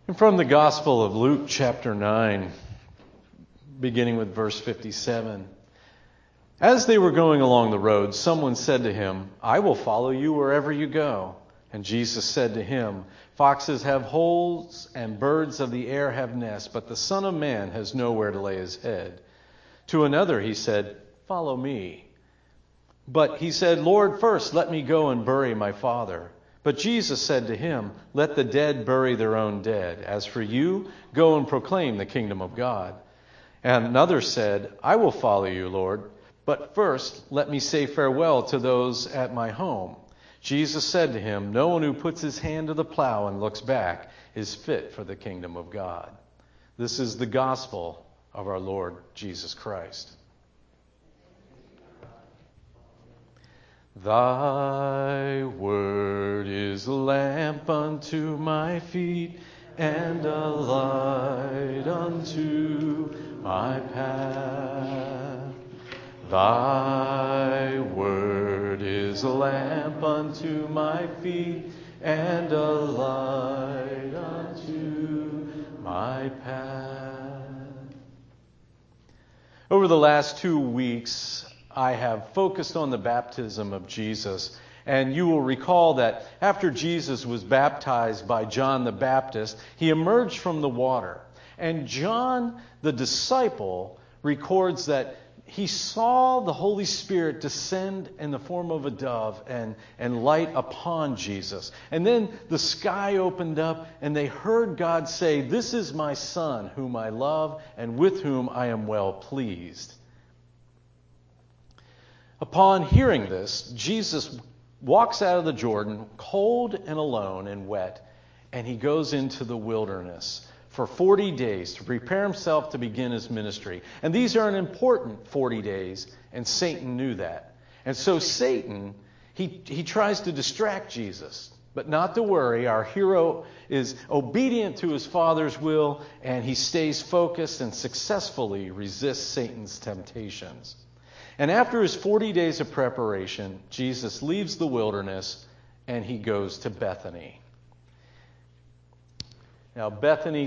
And from the Gospel of Luke, chapter 9, beginning with verse 57. As they were going along the road, someone said to him, "I will follow you wherever you go." And Jesus said to him, "Foxes have holes and birds of the air have nests, but the Son of Man has nowhere to lay his head." To another he said, "Follow me." But he said, "Lord, first let me go and bury my father." But Jesus said to him, "Let the dead bury their own dead. As for you, go and proclaim the kingdom of God." And another said, "I will follow you, Lord, but first let me say farewell to those at my home." Jesus said to him, "No one who puts his hand to the plow and looks back is fit for the kingdom of God." This is the gospel of our Lord Jesus Christ. Thy word is a lamp unto my feet and a light unto my path. Thy word is a lamp unto my feet and a light unto my path. Over the last 2 weeks, I have focused on the baptism of Jesus. And you will recall that after Jesus was baptized by John the Baptist, he emerged from the water. And John, the disciple, records that he saw the Holy Spirit descend in the form of a dove and light upon Jesus. And then the sky opened up and they heard God say, "This is my Son, whom I love and with whom I am well pleased." Upon hearing this, Jesus walks out of the Jordan, cold and alone and wet, and he goes into the wilderness for 40 days to prepare himself to begin his ministry. And these are an important 40 days, and Satan knew that. And so Satan, he tries to distract Jesus. But not to worry, our hero is obedient to his Father's will, and he stays focused and successfully resists Satan's temptations. And after his 40 days of preparation, Jesus leaves the wilderness and he goes to Bethany. Now, Bethany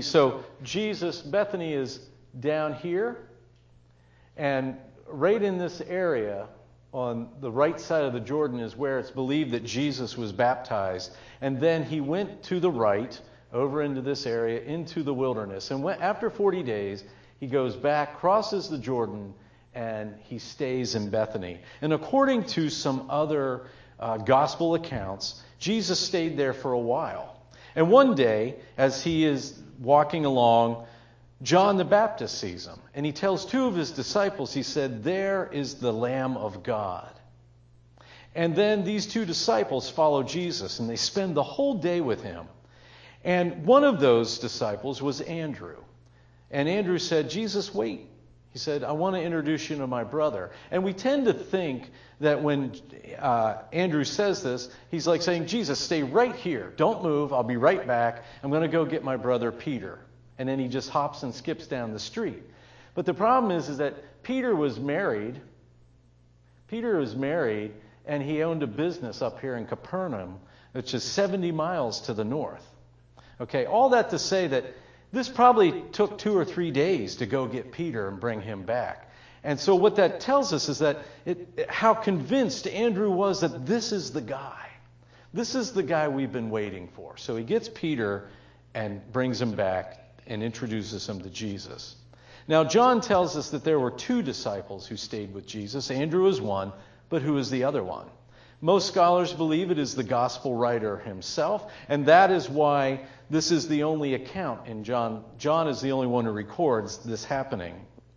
is down here, and right in this area on the right side of the Jordan is where it's believed that Jesus was baptized. And then he went to the right, over into this area, into the wilderness. And after 40 days, he goes back, crosses the Jordan, and he stays in Bethany. And according to some other gospel accounts, Jesus stayed there for a while. And one day, as he is walking along, John the Baptist sees him. And he tells 2 of his disciples, he said, "There is the Lamb of God." And then these 2 disciples follow Jesus, and they spend the whole day with him. And one of those disciples was Andrew. And Andrew said, "Jesus, wait." He said, "I want to introduce you to my brother." And we tend to think that when Andrew says this, he's like saying, "Jesus, stay right here. Don't move. I'll be right back. I'm going to go get my brother Peter." And then he just hops and skips down the street. But the problem is that Peter was married. Peter was married, and he owned a business up here in Capernaum, which is 70 miles to the north. Okay, all that to say that this probably took 2 or 3 days to go get Peter and bring him back. And so what that tells us is that how convinced Andrew was that this is the guy. This is the guy we've been waiting for. So he gets Peter and brings him back and introduces him to Jesus. Now, John tells us that there were 2 disciples who stayed with Jesus. Andrew is one, but who is the other one? Most scholars believe it is the gospel writer himself, and that is why this is the only account in John. John is the only one who records this happening.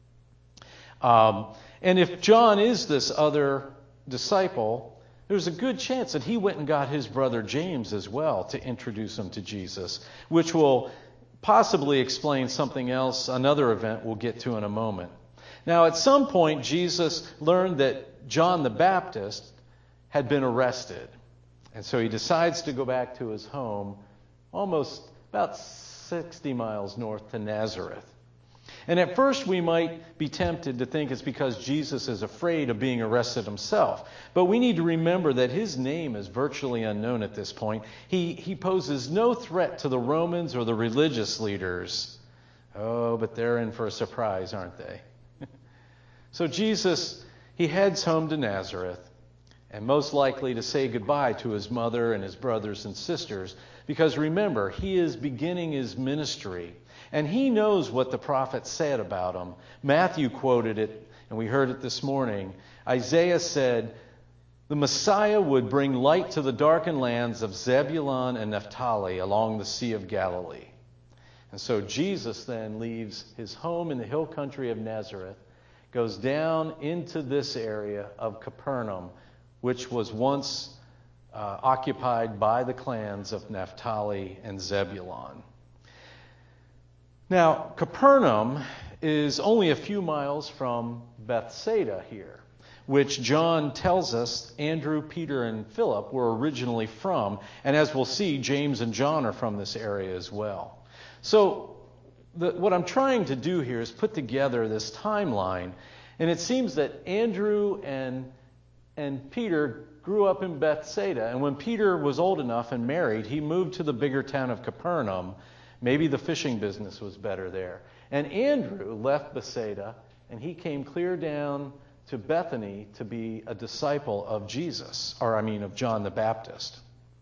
And if John is this other disciple, there's a good chance that he went and got his brother James as well to introduce him to Jesus, which will possibly explain something else, another event we'll get to in a moment. Now, at some point, Jesus learned that John the Baptist had been arrested. And so he decides to go back to his home, almost about 60 miles north to Nazareth. And at first we might be tempted to think it's because Jesus is afraid of being arrested himself. But we need to remember that his name is virtually unknown at this point. He poses no threat to the Romans or the religious leaders. Oh, but they're in for a surprise, aren't they? So Jesus, he heads home to Nazareth, and most likely to say goodbye to his mother and his brothers and sisters, because remember, he is beginning his ministry. And he knows what the prophets said about him. Matthew quoted it, and we heard it this morning. Isaiah said, the Messiah would bring light to the darkened lands of Zebulun and Naphtali along the Sea of Galilee. And so Jesus then leaves his home in the hill country of Nazareth, goes down into this area of Capernaum, which was once occupied by the clans of Naphtali and Zebulun. Now, Capernaum is only a few miles from Bethsaida here, which John tells us Andrew, Peter, and Philip were originally from. And as we'll see, James and John are from this area as well. So what I'm trying to do here is put together this timeline. And it seems that Andrew and Peter grew up in Bethsaida. And when Peter was old enough and married, he moved to the bigger town of Capernaum. Maybe the fishing business was better there. And Andrew left Bethsaida, and he came clear down to Bethany to be a disciple of of John the Baptist.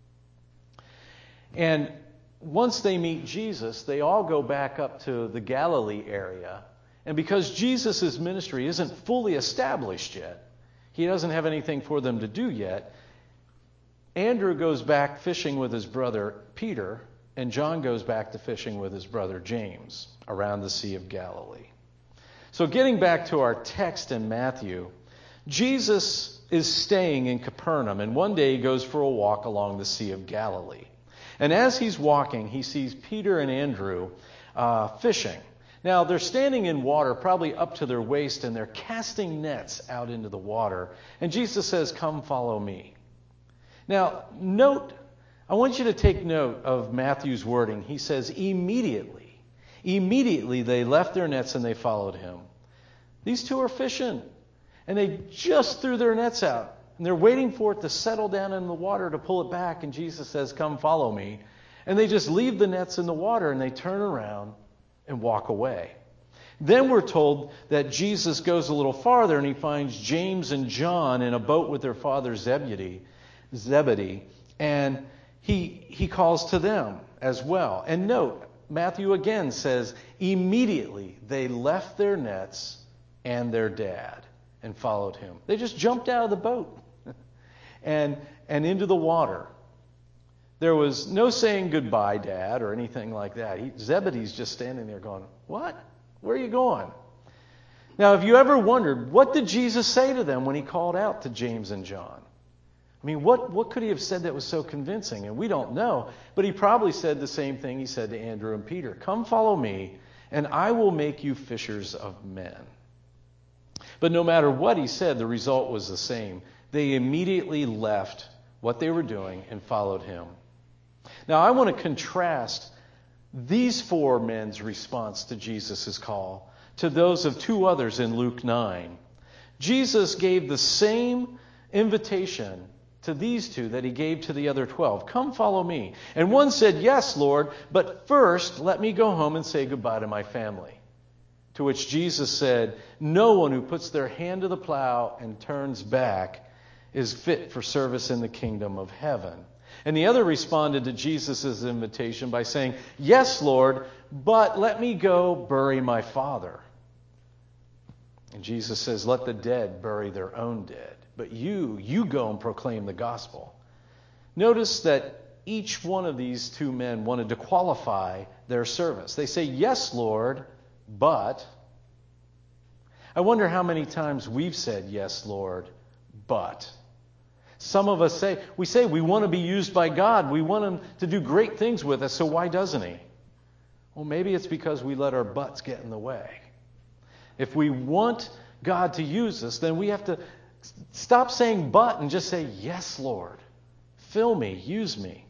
And once they meet Jesus, they all go back up to the Galilee area. And because Jesus' ministry isn't fully established yet, he doesn't have anything for them to do yet, Andrew goes back fishing with his brother Peter, and John goes back to fishing with his brother James around the Sea of Galilee. So getting back to our text in Matthew, Jesus is staying in Capernaum, and one day he goes for a walk along the Sea of Galilee. And as he's walking, he sees Peter and Andrew fishing. Now, they're standing in water, probably up to their waist, and they're casting nets out into the water. And Jesus says, "Come, follow me." Now, I want you to take note of Matthew's wording. He says, immediately. Immediately they left their nets and they followed him. These two are fishing, and they just threw their nets out. And they're waiting for it to settle down in the water to pull it back. And Jesus says, "Come, follow me." And they just leave the nets in the water and they turn around and walk away. Then we're told that Jesus goes a little farther and he finds James and John in a boat with their father Zebedee, and he calls to them as well. And note, Matthew again says, immediately they left their nets and their dad and followed him. They just jumped out of the boat and into the water. There was no saying goodbye, Dad, or anything like that. Zebedee's just standing there going, "What? Where are you going?" Now, have you ever wondered, what did Jesus say to them when he called out to James and John? I mean, what could he have said that was so convincing? And we don't know. But he probably said the same thing he said to Andrew and Peter. "Come follow me, and I will make you fishers of men." But no matter what he said, the result was the same. They immediately left what they were doing and followed him. Now, I want to contrast these four men's response to Jesus' call to those of two others in Luke 9. Jesus gave the same invitation to these two that he gave to the other 12. "Come follow me." And one said, "Yes, Lord, but first let me go home and say goodbye to my family." To which Jesus said, "No one who puts their hand to the plow and turns back is fit for service in the kingdom of heaven." And the other responded to Jesus' invitation by saying, "Yes, Lord, but let me go bury my father." And Jesus says, "Let the dead bury their own dead. But you go and proclaim the gospel." Notice that each one of these two men wanted to qualify their service. They say, "Yes, Lord, but..." I wonder how many times we've said, "Yes, Lord, but..." Some of us say we want to be used by God. We want Him to do great things with us, so why doesn't He? Well, maybe it's because we let our butts get in the way. If we want God to use us, then we have to stop saying but and just say, "Yes, Lord. Fill me, use me."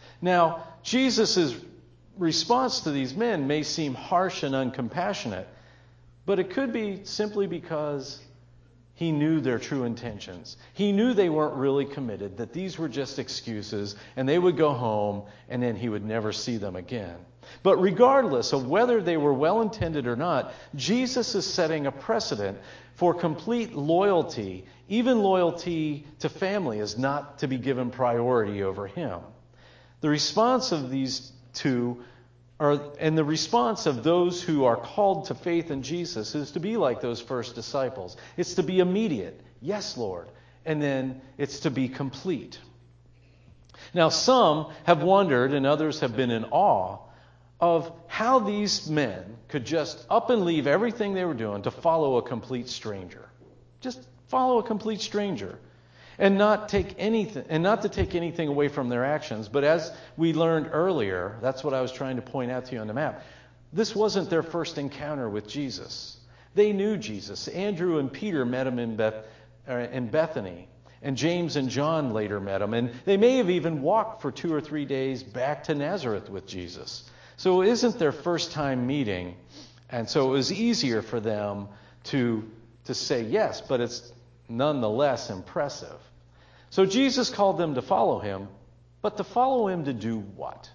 Now, Jesus' response to these men may seem harsh and uncompassionate, But it could be simply because he knew their true intentions. He knew they weren't really committed, that these were just excuses, and they would go home, and then he would never see them again. But regardless of whether they were well-intended or not, Jesus is setting a precedent for complete loyalty. Even loyalty to family is not to be given priority over him. The response of these two and the response of those who are called to faith in Jesus is to be like those first disciples. It's to be immediate. Yes, Lord. And then it's to be complete. Now, some have wondered and others have been in awe of how these men could just up and leave everything they were doing to follow a complete stranger. Just follow a complete stranger. And not to take anything away from their actions. But as we learned earlier, that's what I was trying to point out to you on the map. This wasn't their first encounter with Jesus. They knew Jesus. Andrew and Peter met him in Bethany. And James and John later met him. And they may have even walked for 2 or 3 days back to Nazareth with Jesus. So it isn't their first time meeting. And so it was easier for them to say yes, but it's nonetheless impressive. So Jesus called them to follow him, but to follow him to do what?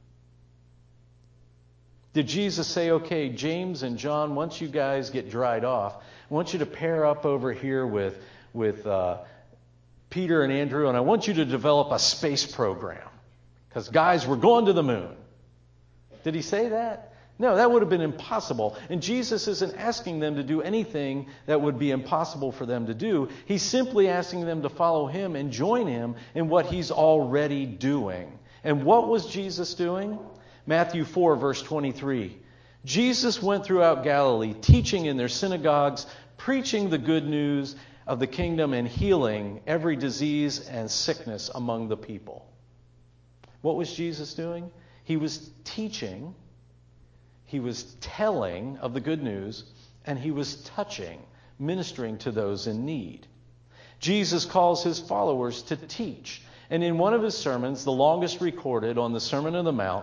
Did Jesus say, okay, James and John, once you guys get dried off, I want you to pair up over here with Peter and Andrew, and I want you to develop a space program. Because, guys, we're going to the moon. Did he say that? No, that would have been impossible. And Jesus isn't asking them to do anything that would be impossible for them to do. He's simply asking them to follow him and join him in what he's already doing. And what was Jesus doing? Matthew 4, verse 23. Jesus went throughout Galilee, teaching in their synagogues, preaching the good news of the kingdom and healing every disease and sickness among the people. What was Jesus doing? He was teaching. He was telling of the good news, and he was touching, ministering to those in need. Jesus calls his followers to teach. And in one of his sermons, the longest recorded on the Sermon on the Mount,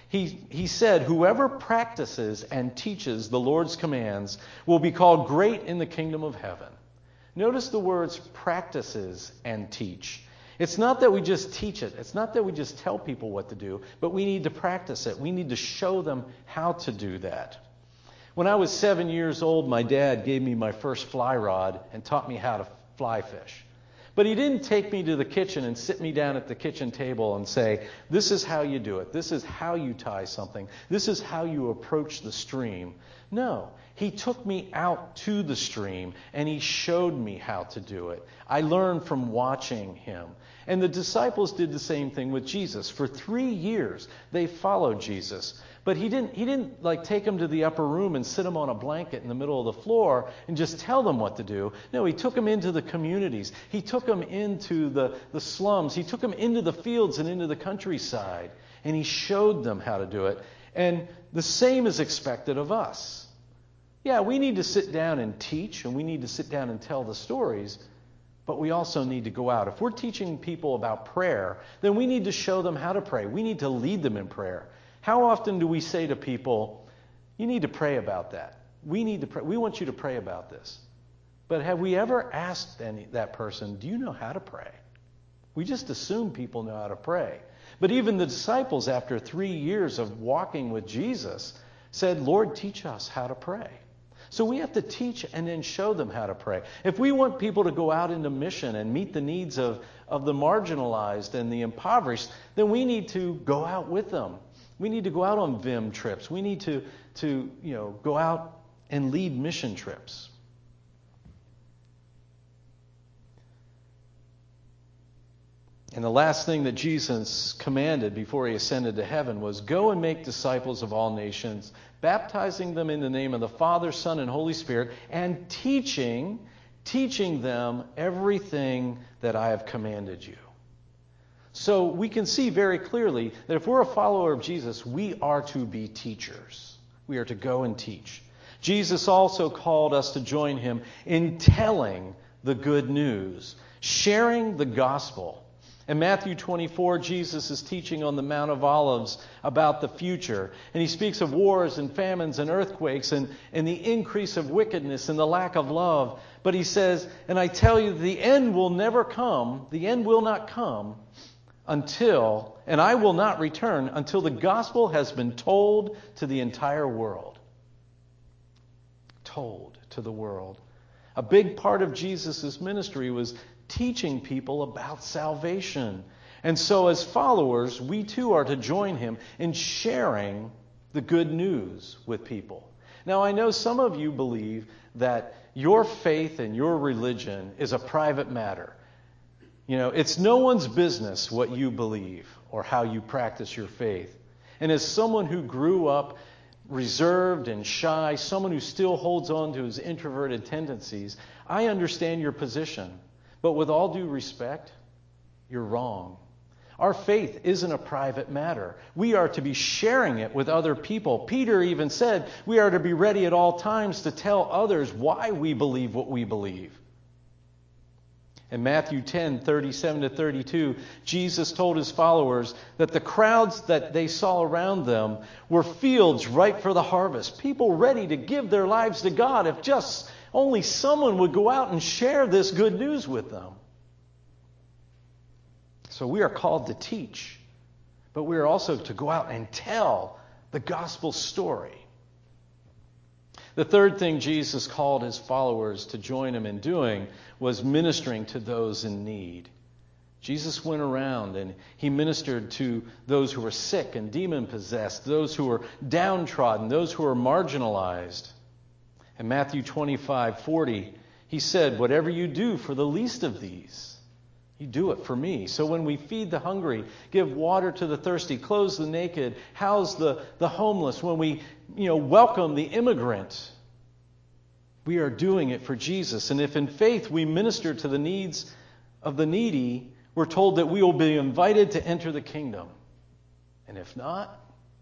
he said, whoever practices and teaches the Lord's commands will be called great in the kingdom of heaven. Notice the words practices and teach. It's not that we just teach it. It's not that we just tell people what to do, but we need to practice it. We need to show them how to do that. When I was 7 years old, my dad gave me my first fly rod and taught me how to fly fish. But he didn't take me to the kitchen and sit me down at the kitchen table and say, this is how you do it. This is how you tie something. This is how you approach the stream. No, he took me out to the stream and he showed me how to do it. I learned from watching him. And the disciples did the same thing with Jesus. For 3 years, they followed Jesus. But he didn't like take them to the upper room and sit them on a blanket in the middle of the floor and just tell them what to do. No, he took them into the communities. He took them into the slums. He took them into the fields and into the countryside. And he showed them how to do it. And the same is expected of us. Yeah, we need to sit down and teach, and we need to sit down and tell the stories, but we also need to go out. If we're teaching people about prayer, then we need to show them how to pray. We need to lead them in prayer. How often do we say to people, you need to pray about that. We need to pray. We want you to pray about this. But have we ever asked that person, do you know how to pray? We just assume people know how to pray. But even the disciples, after 3 years of walking with Jesus, said, Lord, teach us how to pray. So we have to teach and then show them how to pray. If we want people to go out into mission and meet the needs of the marginalized and the impoverished, then we need to go out with them. We need to go out on VIM trips. We need to go out and lead mission trips. And the last thing that Jesus commanded before he ascended to heaven was, go and make disciples of all nations, baptizing them in the name of the Father, Son, and Holy Spirit, and teaching them everything that I have commanded you. So we can see very clearly that if we're a follower of Jesus, we are to be teachers. We are to go and teach. Jesus also called us to join him in telling the good news, sharing the gospel. In Matthew 24, Jesus is teaching on the Mount of Olives about the future. And he speaks of wars and famines and earthquakes and the increase of wickedness and the lack of love. But he says, and I tell you, the end will never come, the end will not come until, and I will not return until the gospel has been told to the entire world. Told to the world. A big part of Jesus' ministry was teaching people about salvation. And so as followers, we too are to join him in sharing the good news with people. Now, I know some of you believe that your faith and your religion is a private matter. You know, it's no one's business what you believe or how you practice your faith. And as someone who grew up reserved and shy, someone who still holds on to his introverted tendencies, I understand your position. But with all due respect, you're wrong. Our faith isn't a private matter. We are to be sharing it with other people. Peter even said we are to be ready at all times to tell others why we believe what we believe. In Matthew 10:37-32, Jesus told his followers that the crowds that they saw around them were fields ripe for the harvest, people ready to give their lives to God if just only someone would go out and share this good news with them. So we are called to teach, but we are also to go out and tell the gospel story. The third thing Jesus called his followers to join him in doing was ministering to those in need. Jesus went around and he ministered to those who were sick and demon-possessed, those who were downtrodden, those who were marginalized. In Matthew 25:40, he said, "Whatever you do for the least of these, you do it for me." So when we feed the hungry, give water to the thirsty, clothe the naked, house the homeless, when we welcome the immigrant, we are doing it for Jesus. And if in faith we minister to the needs of the needy, we're told that we will be invited to enter the kingdom. And if not,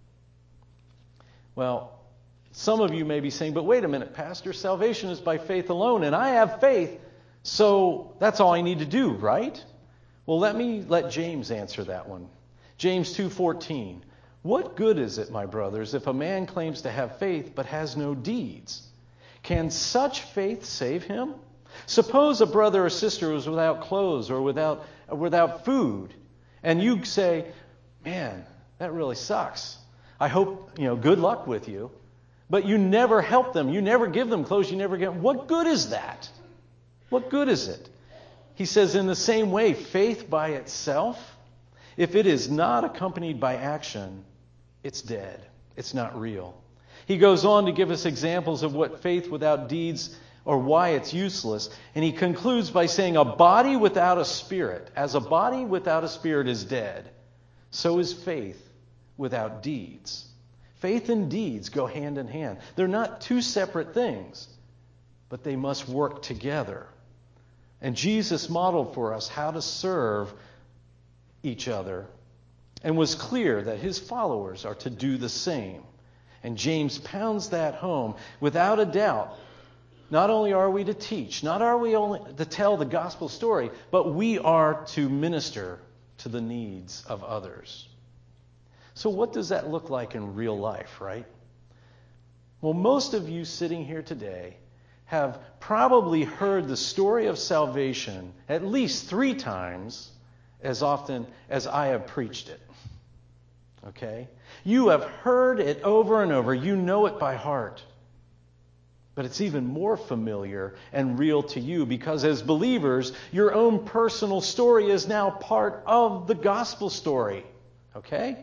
well, some of you may be saying, but wait a minute, Pastor, salvation is by faith alone, and I have faith, so that's all I need to do, right? Well, let James answer that one. James 2:14. What good is it, my brothers, if a man claims to have faith but has no deeds? Can such faith save him? Suppose a brother or sister was without clothes or without food, and you say, man, that really sucks. I hope, good luck with you. But you never help them. You never give them clothes. You never get them. What good is that? What good is it? He says, in the same way, faith by itself, if it is not accompanied by action, it's dead. It's not real. He goes on to give us examples of what faith without deeds or why it's useless. And he concludes by saying, a body without a spirit, as a body without a spirit is dead, so is faith without deeds. Faith and deeds go hand in hand. They're not two separate things, but they must work together. And Jesus modeled for us how to serve each other and was clear that his followers are to do the same. And James pounds that home without a doubt. Not only are we to teach, not are we only to tell the gospel story, but we are to minister to the needs of others. So what does that look like in real life, right? Well, most of you sitting here today have probably heard the story of salvation at least 3 times as often as I have preached it. Okay? You have heard it over and over. You know it by heart. But it's even more familiar and real to you because as believers, your own personal story is now part of the gospel story. Okay?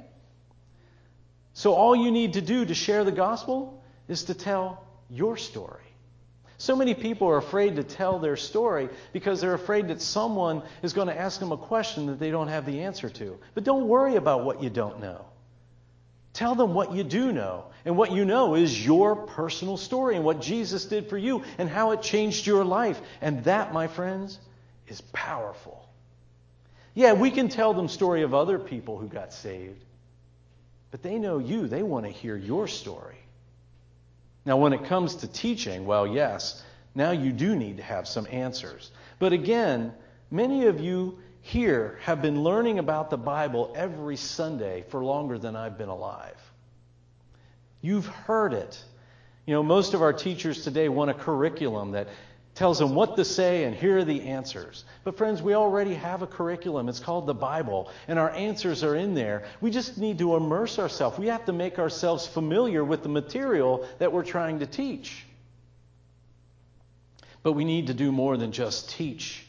So all you need to do to share the gospel is to tell your story. So many people are afraid to tell their story because they're afraid that someone is going to ask them a question that they don't have the answer to. But don't worry about what you don't know. Tell them what you do know. And what you know is your personal story and what Jesus did for you and how it changed your life. And that, my friends, is powerful. Yeah, we can tell them story of other people who got saved. But they know you. They want to hear your story. Now, when it comes to teaching, well, yes, now you do need to have some answers. But again, many of you here have been learning about the Bible every Sunday for longer than I've been alive. You've heard it. Most of our teachers today want a curriculum that tells them what to say and here are the answers. But friends, we already have a curriculum. It's called the Bible, and our answers are in there. We just need to immerse ourselves. We have to make ourselves familiar with the material that we're trying to teach. But we need to do more than just teach.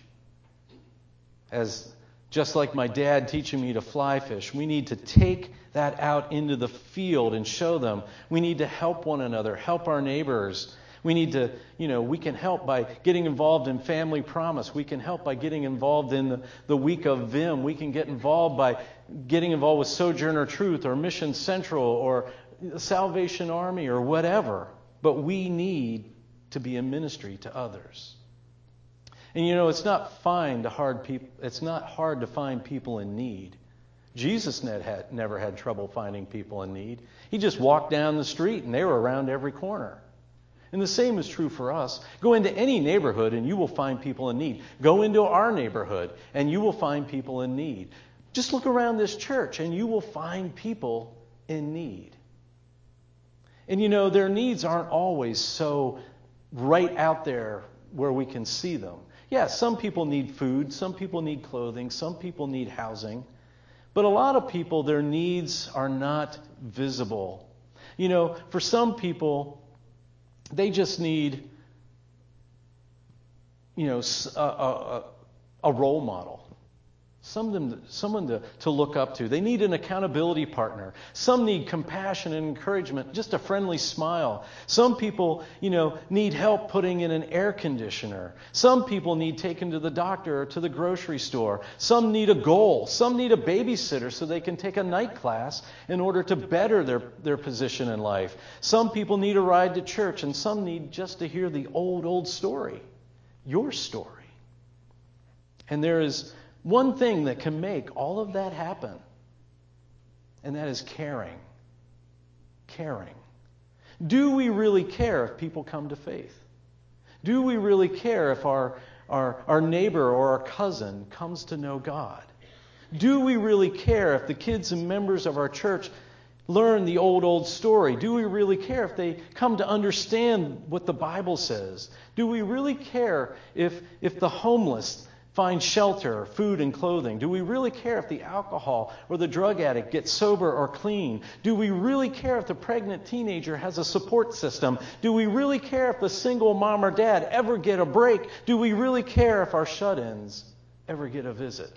Just like my dad teaching me to fly fish, we need to take that out into the field and show them. We need to help one another, help our neighbors. We need to, we can help by getting involved in Family Promise. We can help by getting involved in the week of Vim. We can get involved by getting involved with Sojourner Truth or Mission Central or the Salvation Army or whatever. But we need to be a ministry to others. And it's not hard to find people in need. Jesus never had trouble finding people in need. He just walked down the street and they were around every corner. And the same is true for us. Go into any neighborhood and you will find people in need. Go into our neighborhood and you will find people in need. Just look around this church and you will find people in need. And their needs aren't always so right out there where we can see them. Yeah, some people need food, some people need clothing, some people need housing. But a lot of people, their needs are not visible. For some people, they just need, a role model. Someone to look up to. They need an accountability partner. Some need compassion and encouragement, just a friendly smile. Some people, need help putting in an air conditioner. Some people need taken to the doctor or to the grocery store. Some need a goal. Some need a babysitter so they can take a night class in order to better their position in life. Some people need a ride to church, and some need just to hear the old story, your story. And there is one thing that can make all of that happen, and that is caring. Caring. Do we really care if people come to faith? Do we really care if our neighbor or our cousin comes to know God? Do we really care if the kids and members of our church learn the old story? Do we really care if they come to understand what the Bible says? Do we really care if the homeless find shelter, food, and clothing? Do we really care if the alcohol or the drug addict gets sober or clean? Do we really care if the pregnant teenager has a support system? Do we really care if the single mom or dad ever get a break? Do we really care if our shut-ins ever get a visit?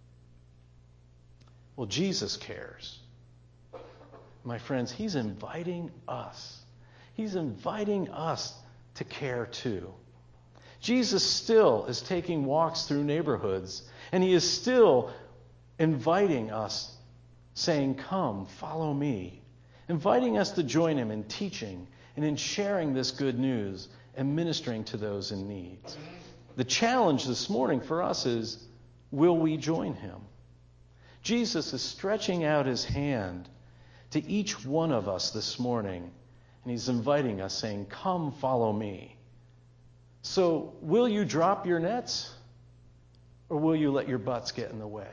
Well, Jesus cares. My friends, He's inviting us. He's inviting us to care too. Jesus still is taking walks through neighborhoods, and He is still inviting us, saying, "Come, follow me," inviting us to join Him in teaching and in sharing this good news and ministering to those in need. The challenge this morning for us is, will we join Him? Jesus is stretching out His hand to each one of us this morning, and He's inviting us, saying, "Come, follow me." So, will you drop your nets, or will you let your butts get in the way?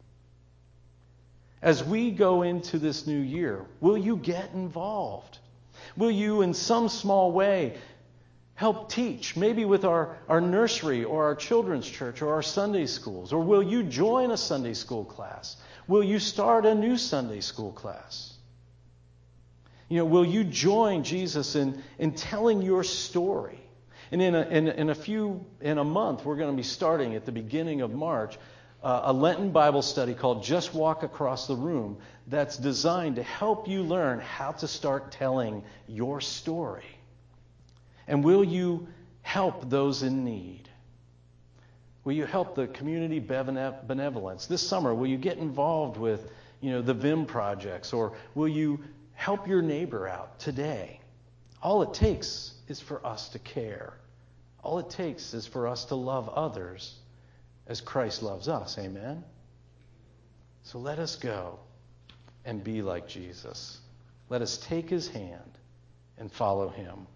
As we go into this new year, will you get involved? Will you, in some small way, help teach, maybe with our nursery or our children's church or our Sunday schools? Or will you join a Sunday school class? Will you start a new Sunday school class? Will you join Jesus in telling your story? And in a month, we're going to be starting at the beginning of March a Lenten Bible study called Just Walk Across the Room that's designed to help you learn how to start telling your story. And will you help those in need? Will you help the community benevolence? This summer, will you get involved with the Vim projects, or will you help your neighbor out today? All it takes is for us to care. All it takes is for us to love others as Christ loves us. Amen? So let us go and be like Jesus. Let us take His hand and follow Him.